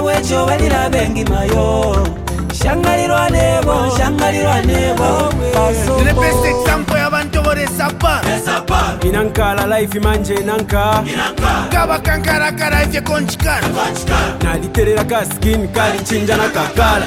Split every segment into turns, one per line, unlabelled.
bwecho balira bengi mayo. Shangalirwa nebo.
The best example yabantu bore sapa.
Inankala life manje nanka.
Kaba kankara kara ifye konchikana.
Naliterera ka skin kali chinja na kakala.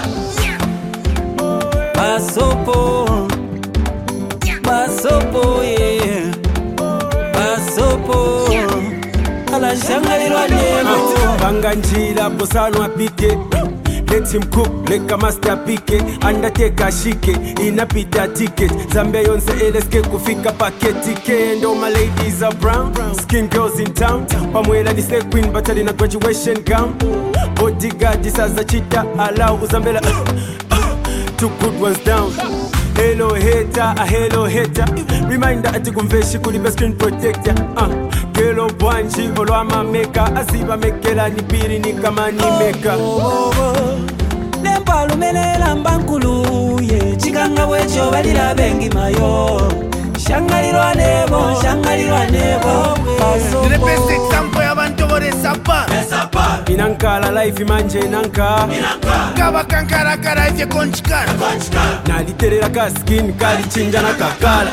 Basopo yeah. Basopo ala shangalirwa nebo.
Banga njila posano apite. Let him cook, leka master pike. Undertaker shike, inapita ticket. Zambia yonse LSK kufika paketi ke. And all my ladies are brown, skin girls in town. Pamwela ni slay queen, but in a graduation gown. Bodyguard, this as a cheetah, allow Zambela. Two good ones down. Hello hater, a hello hater. Reminder ati kumveshi kulibe screen protector. Gelo bwanji, olwama meka. Asiba mekela nipiri ni kama ni meka.
Nempalu menela mbankulu ye. Chikanga bwecho balira bengi mayo. Shangalirwa nebo.
The best example yabantu bore sapa.
Inankala life manje nanka.
Kaba kankara kara ifye konchikana.
Naliterera ka skin kali chinja na kakala.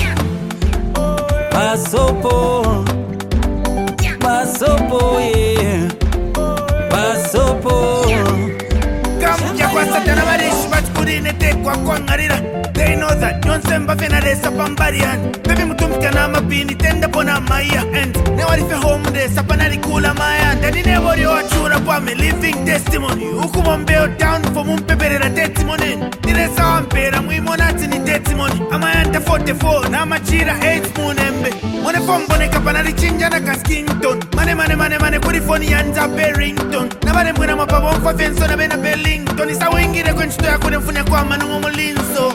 Basopo yeah. Basopo.
Kamuja kwa satana barishi bachikurine tekwa kwa ngarira. They know that Yonsemba fena desa pambarian. Baby mutumfika na mapini tenda pona maya. And newarife home desa panari kula maya. Dani nebori wachura kwa me living testimony. Ukumombeo down for mumpepere na testimony. Niresa wampera muimonati ni testimony. Amayanta 44 na machira 8 munembe. Mone fombone kapanari chinja na kaskington. Mane kuri phone yanja Barrington. Na bane mwena mapabo mfa fenso na bena Bellington. Isa wengire kwenchito ya kune mfunya kwa manu mulinso.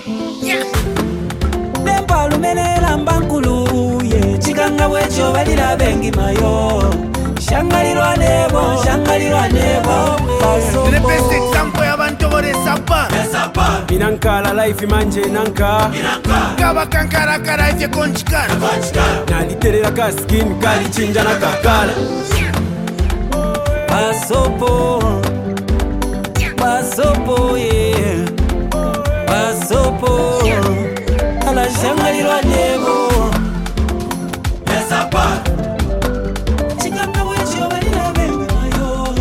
Nempalu menela mbankulu ye. Chikanga bwecho balira bengi mayo. Shangalirwa nebo.
The best example yabantu bore sapa.
Inankala life manje nanka.
Kaba kankara kara ifye konchikana.
Naliterera ka skin kali chinja na kakala.
Basopo yeah. Basopo ala shangalirwa nebo. Chikanga bwecho balira bengi mayo.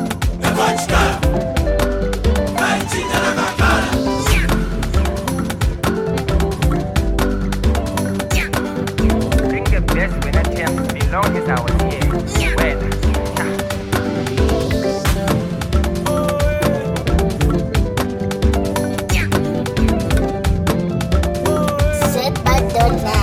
Bring the best when I tell me long as I was here. Well,
Set by the night.